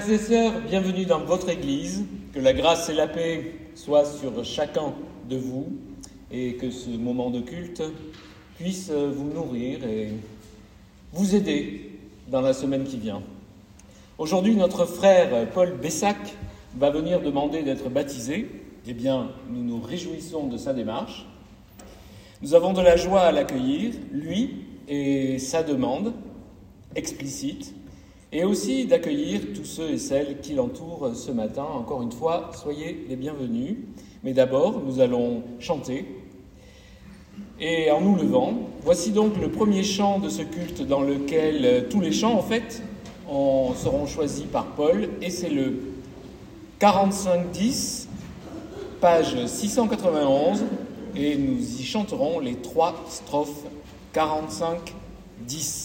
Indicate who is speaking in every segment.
Speaker 1: Frères et sœurs, bienvenue dans votre Église. Que la grâce et la paix soient sur chacun de vous et que ce moment de culte puisse vous nourrir et vous aider dans la semaine qui vient. Aujourd'hui, notre frère Paul Bessac va venir demander d'être baptisé. Eh bien, nous nous réjouissons de sa démarche. Nous avons de la joie à l'accueillir, lui et sa demande explicite, et aussi d'accueillir tous ceux et celles qui l'entourent ce matin. Encore une fois, soyez les bienvenus. Mais d'abord, nous allons chanter. Et en nous levant, voici donc le premier chant de ce culte dans lequel tous les chants, en fait, seront choisis par Paul. Et c'est le 45-10, page 691. Et nous y chanterons les 3 strophes 45-10.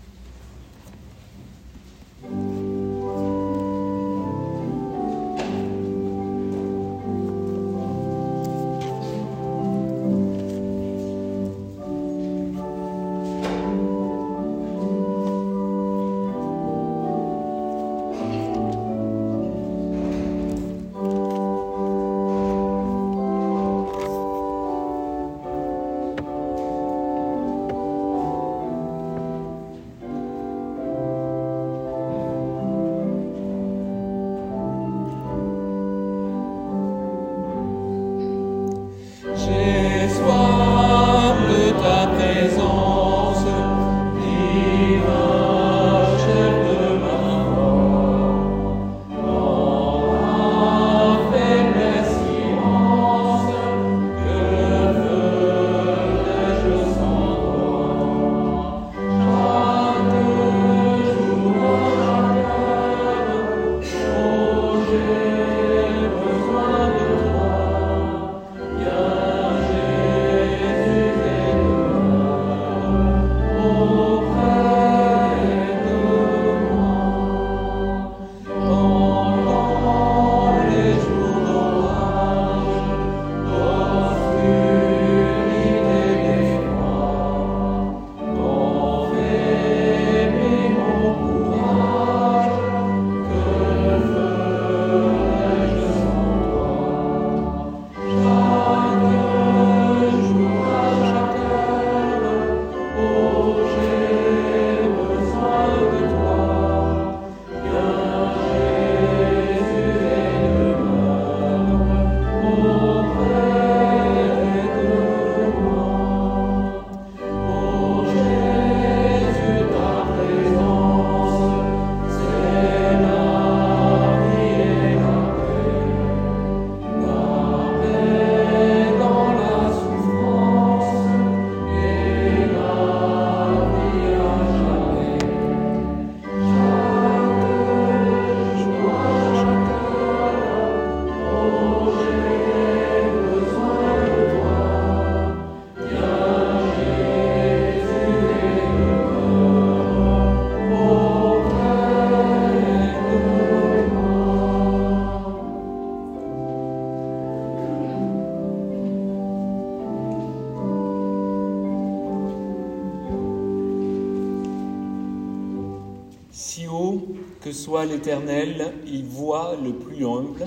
Speaker 1: Si haut que soit l'Éternel, il voit le plus humble.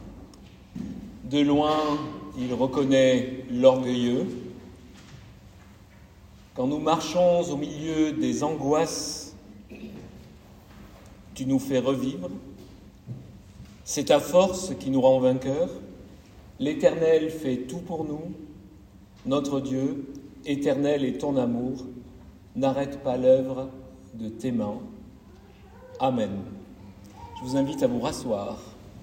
Speaker 1: De loin, il reconnaît l'orgueilleux. Quand nous marchons au milieu des angoisses, tu nous fais revivre. C'est ta force qui nous rend vainqueurs. L'Éternel fait tout pour nous. Notre Dieu, éternel est ton amour. N'arrête pas l'œuvre de tes mains. Amen. Je vous invite à vous rasseoir.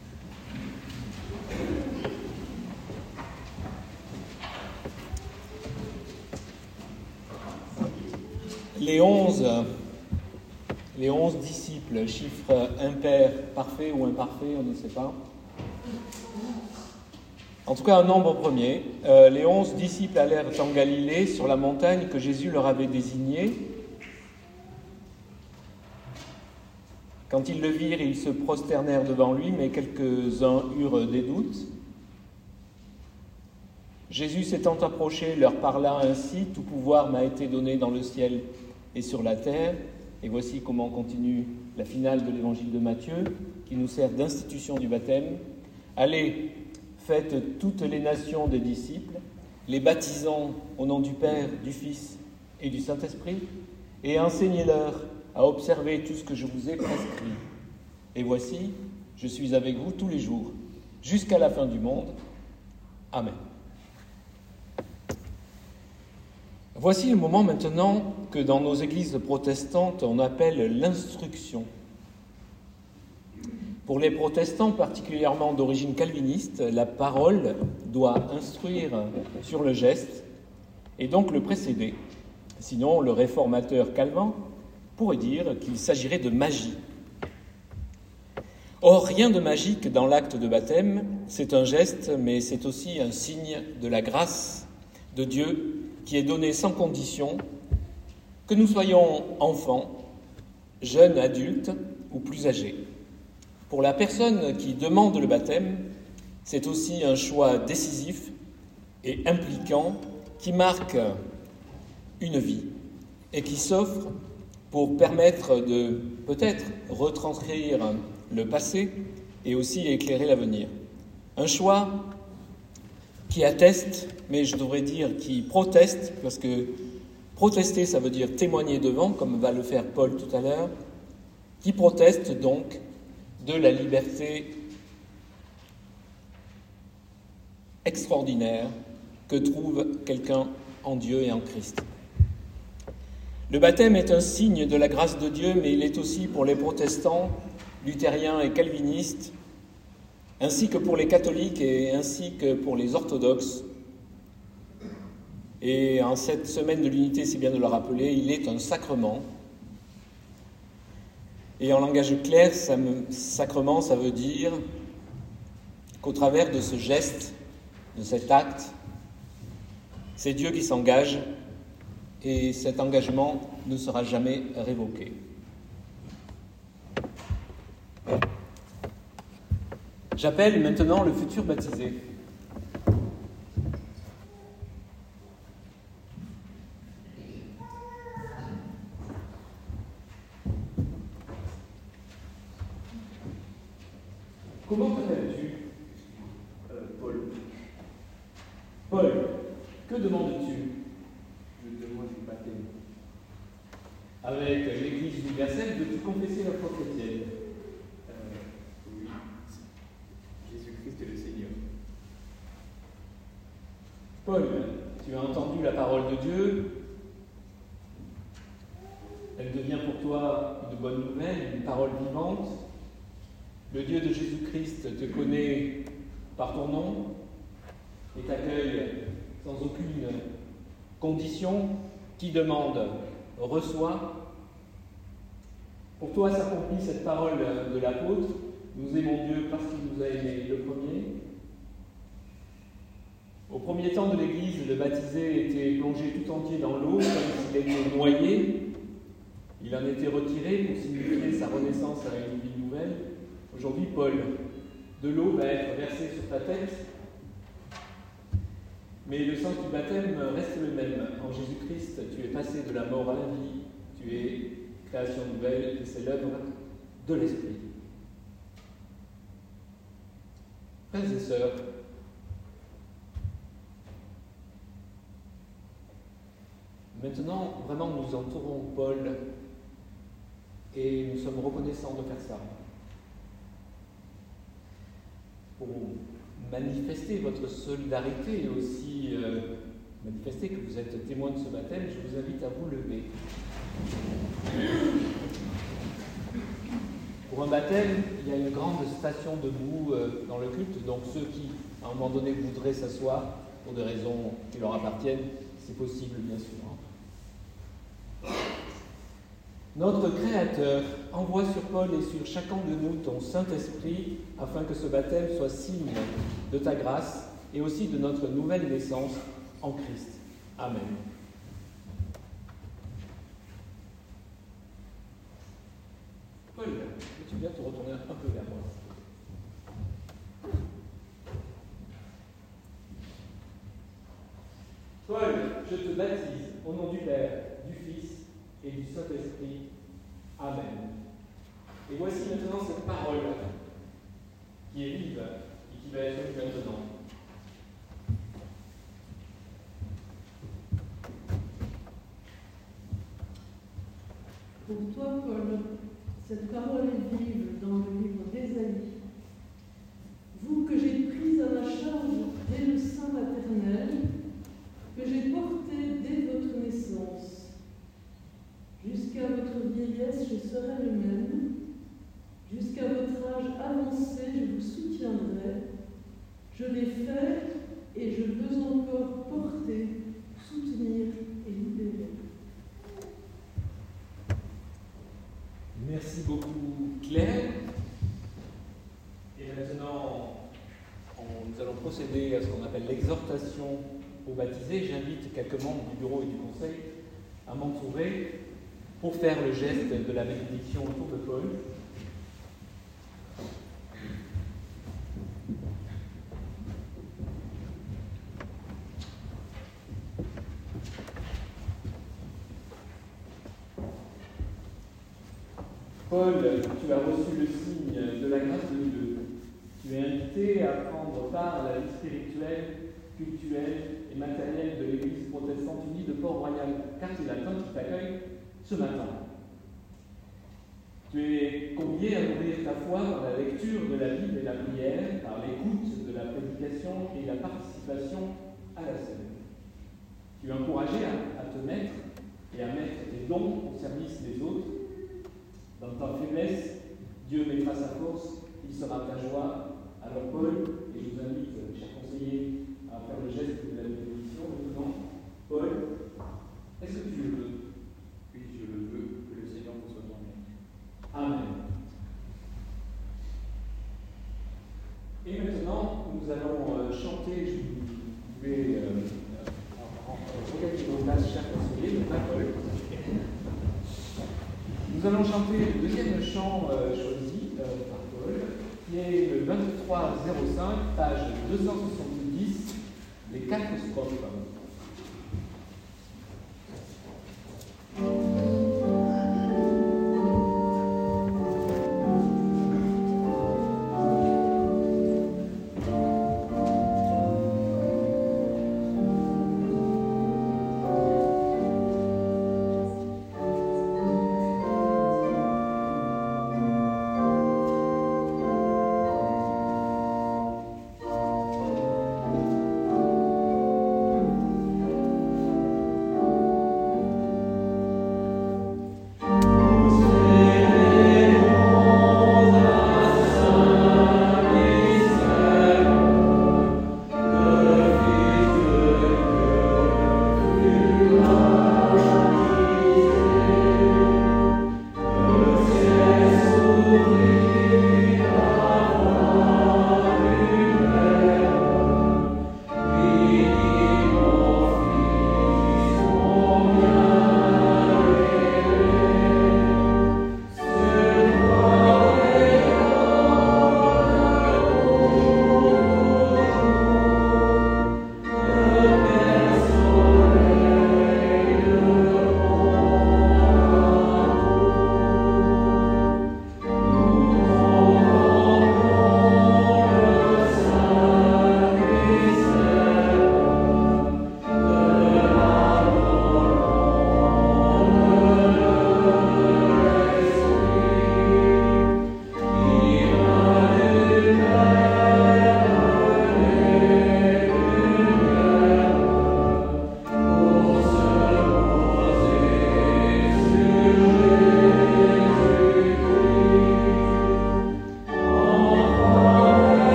Speaker 1: Les 11 disciples, chiffre impair, parfait ou imparfait, on ne sait pas. En tout cas, un nombre premier. Les 11 disciples allèrent en Galilée, sur la montagne que Jésus leur avait désignée. Quand ils le virent, ils se prosternèrent devant lui, mais quelques-uns eurent des doutes. Jésus s'étant approché, leur parla ainsi, « Tout pouvoir m'a été donné dans le ciel et sur la terre. » Et voici comment continue la finale de l'évangile de Matthieu, qui nous sert d'institution du baptême. Allez, faites toutes les nations des disciples, les baptisant au nom du Père, du Fils et du Saint-Esprit, et enseignez-leur à observer tout ce que je vous ai prescrit. Et voici, je suis avec vous tous les jours, jusqu'à la fin du monde. Amen. Voici le moment maintenant que dans nos églises protestantes, on appelle l'instruction. Pour les protestants, particulièrement d'origine calviniste, la parole doit instruire sur le geste et donc le précéder. Sinon, le réformateur Calvin pourrait dire qu'il s'agirait de magie. Or, rien de magique dans l'acte de baptême, c'est un geste, mais c'est aussi un signe de la grâce de Dieu qui est donné sans condition, que nous soyons enfants, jeunes, adultes ou plus âgés. Pour la personne qui demande le baptême, c'est aussi un choix décisif et impliquant qui marque une vie et qui s'offre pour permettre de peut-être retranscrire le passé et aussi éclairer l'avenir. Un choix qui atteste, mais je devrais dire qui proteste, parce que protester, ça veut dire témoigner devant, comme va le faire Paul tout à l'heure, qui proteste donc de la liberté extraordinaire que trouve quelqu'un en Dieu et en Christ. Le baptême est un signe de la grâce de Dieu, mais il est aussi pour les protestants, luthériens et calvinistes, ainsi que pour les catholiques et ainsi que pour les orthodoxes. Et en cette semaine de l'unité, c'est bien de le rappeler, il est un sacrement. Et en langage clair, sacrement, ça veut dire qu'au travers de ce geste, de cet acte, c'est Dieu qui s'engage et cet engagement ne sera jamais révoqué. J'appelle maintenant le futur baptisé. Comment t'appelles-tu,
Speaker 2: Paul.
Speaker 1: Paul, que demandes-tu?
Speaker 2: Je demande du baptême.
Speaker 1: Avec l'Église universelle, veux-tu confesser la foi chrétienne?
Speaker 2: Oui. Jésus-Christ est le Seigneur.
Speaker 1: Paul, tu as entendu la parole de Dieu. Elle devient pour toi une bonne nouvelle, une parole vivante. Le Dieu de Jésus-Christ te connaît par ton nom et t'accueille sans aucune condition. Qui demande, reçoit. Pour toi s'accomplit cette parole de l'apôtre. Nous aimons Dieu parce qu'il nous a aimés le premier. Au premier temps de l'Église, le baptisé était plongé tout entier dans l'eau, comme s'il était noyé. Il en était retiré pour signifier sa renaissance à une vie nouvelle. Aujourd'hui, Paul, de l'eau va être versée sur ta tête, mais le sens du baptême reste le même. En Jésus-Christ, tu es passé de la mort à la vie, tu es création nouvelle et c'est l'œuvre de l'Esprit. Frères et sœurs, maintenant, vraiment, nous entourons Paul et nous sommes reconnaissants de faire ça. Pour manifester votre solidarité et aussi manifester que vous êtes témoin de ce baptême, je vous invite à vous lever. Pour un baptême, il y a une grande station debout dans le culte, donc ceux qui, à un moment donné, voudraient s'asseoir pour des raisons qui leur appartiennent, c'est possible, bien sûr. Notre Créateur envoie sur Paul et sur chacun de nous ton Saint-Esprit afin que ce baptême soit signe de ta grâce et aussi de notre nouvelle naissance en Christ. Amen. Paul, peux-tu bien te retourner un peu vers moi? Paul, je te baptise au nom du Père, du Fils et du Saint-Esprit. Amen. Et voici maintenant cette parole qui est vive et qui va être lue maintenant.
Speaker 3: Pour toi, Paul, cette parole est vive dans le livre d'Ésaïe. Vous que j'ai pris à ma charge dès le sein maternel, que j'ai porté dès votre naissance. Jusqu'à votre vieillesse, je serai le même. Jusqu'à votre âge avancé, je vous soutiendrai. Je l'ai fait et je veux encore porter, soutenir et libérer.
Speaker 1: Merci beaucoup, Claire. Et maintenant, nous allons procéder à ce qu'on appelle l'exhortation aux baptisés. J'invite quelques membres du bureau et du conseil à m'entourer pour faire le geste de la bénédiction autour de Paul. Paul, tu as reçu le signe de la grâce de Dieu. Tu es invité à prendre part à la vie spirituelle, culturelle et matérielle de l'Église protestante unie de Port-Royal, Quartier-Latin qui t'accueille ce matin. Tu es convié à nourrir ta foi par la lecture de la Bible et la prière, par l'écoute de la prédication et la participation à la scène. Tu es encouragé à te mettre et à mettre tes dons au service des autres. Dans ta faiblesse, Dieu mettra sa force, il sera ta joie. Alors Paul, et je vous invite, chers conseillers, à faire le geste de la bénédiction maintenant. Paul, est-ce que tu le veux?
Speaker 2: Oui, je le veux, que le Seigneur vous soit ton maître.
Speaker 1: Amen. Et maintenant, nous allons chanter, je vais regarder vos places, chers conseillers, donc là, Paul. Nous allons chanter le deuxième chant choisi par Paul, qui est le 2305, page 270, les 4 strophes.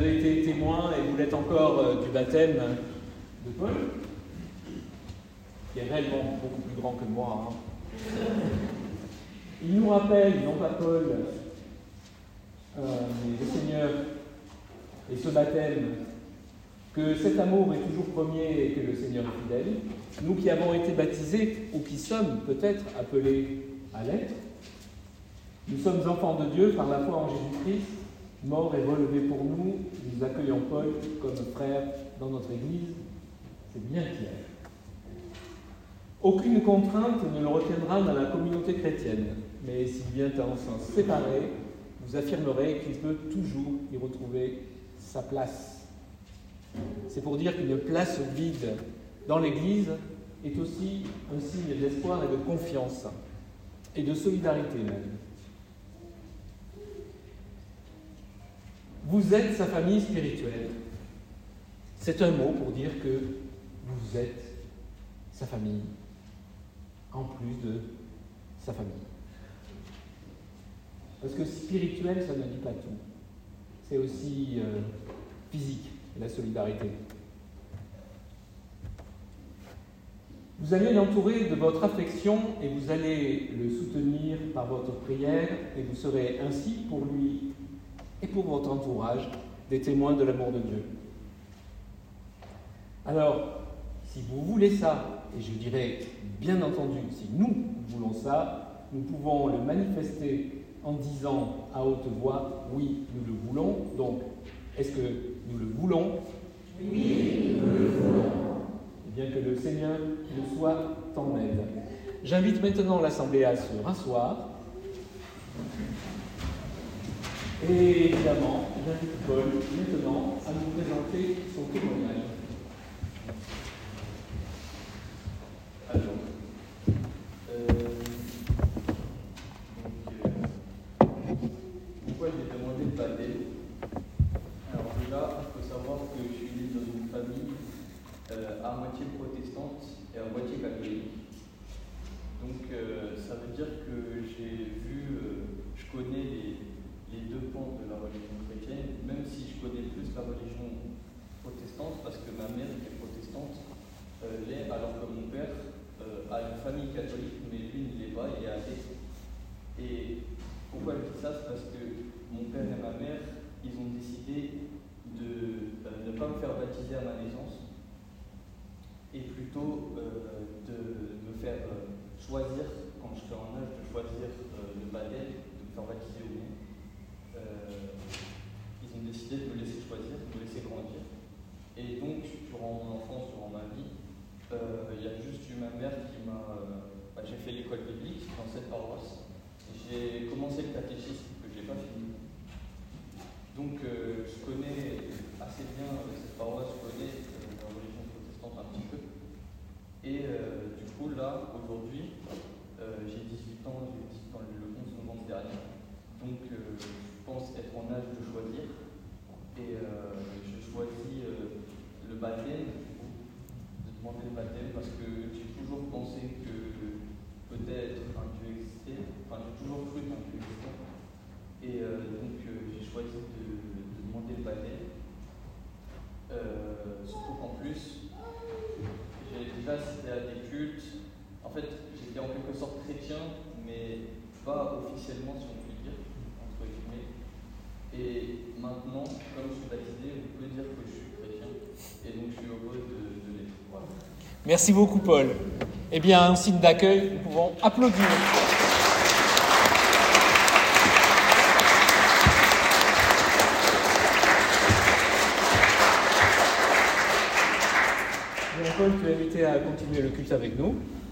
Speaker 1: avez été témoin, et vous l'êtes encore, du baptême de Paul, qui est réellement beaucoup plus grand que moi. Il nous rappelle, non pas Paul, mais le Seigneur et ce baptême, que cet amour est toujours premier et que le Seigneur est fidèle. Nous qui avons été baptisés, ou qui sommes peut-être appelés à l'être, nous sommes enfants de Dieu par la foi en Jésus-Christ, mort et relevé pour nous. Nous accueillons Paul comme frère dans notre Église. C'est bien clair. Aucune contrainte ne le retiendra dans la communauté chrétienne, mais s'il vient à s'en séparer, vous affirmerez qu'il peut toujours y retrouver sa place. C'est pour dire qu'une place vide dans l'Église est aussi un signe d'espoir et de confiance, et de solidarité même. Vous êtes sa famille spirituelle. C'est un mot pour dire que vous êtes sa famille, en plus de sa famille. Parce que spirituel, ça ne dit pas tout. C'est aussi physique, la solidarité. Vous allez l'entourer de votre affection et vous allez le soutenir par votre prière et vous serez ainsi pour lui et pour votre entourage des témoins de l'amour de Dieu. Alors, si vous voulez ça, et je dirais bien entendu, si nous voulons ça, nous pouvons le manifester en disant à haute voix, oui, nous le voulons. Donc, est-ce que nous le voulons? Oui, nous le voulons. Et bien que le Seigneur nous soit en aide. J'invite maintenant l'Assemblée à se rasseoir. Et évidemment, j'invite Paul maintenant à nous présenter son témoignage.
Speaker 2: Pourquoi j'ai demandé le baptême? Alors déjà, il faut savoir que je suis né dans une famille à moitié protestante et à moitié catholique. Donc ça veut dire que je connais les deux pans de la religion chrétienne, même si je connais plus la religion protestante, parce que ma mère était protestante, l'est, alors que mon père a une famille catholique, mais lui ne l'est pas, il est athée. Et pourquoi je dis ça? C'est parce que mon père et ma mère, ils ont décidé de ne pas me faire baptiser à ma naissance, et plutôt de me faire choisir, quand je serai en âge de choisir le baptême, de me faire baptiser ou non. Ils ont décidé de me laisser choisir, de me laisser grandir. Et donc, durant mon enfance, durant ma vie, il y a juste eu ma mère qui m'a... j'ai fait l'école biblique dans cette paroisse. J'ai commencé le catéchisme que je n'ai pas fini. Donc, je connais assez bien cette paroisse, je connais la religion protestante un petit peu. Et du coup, là, aujourd'hui, j'ai 18 ans, le 11 novembre dernier. Donc, je pense être en âge de choisir. Et je choisis le baptême, de demander le baptême, parce que j'ai toujours pensé que peut-être un Dieu existait. Enfin, j'ai toujours cru qu'un Dieu existait. Et donc, j'ai choisi de demander le baptême. Surtout qu'en plus, j'ai déjà assisté à des cultes. En fait, j'étais en quelque sorte chrétien, mais pas officiellement, si on peut dire, entre guillemets. Et maintenant, comme je suis baptisé, on peut dire que je suis chrétien. Et donc, je suis heureux de l'être. Voilà.
Speaker 1: Merci beaucoup, Paul. Eh bien, en signe d'accueil, nous pouvons applaudir. Paul, tu es invité à continuer le culte avec nous.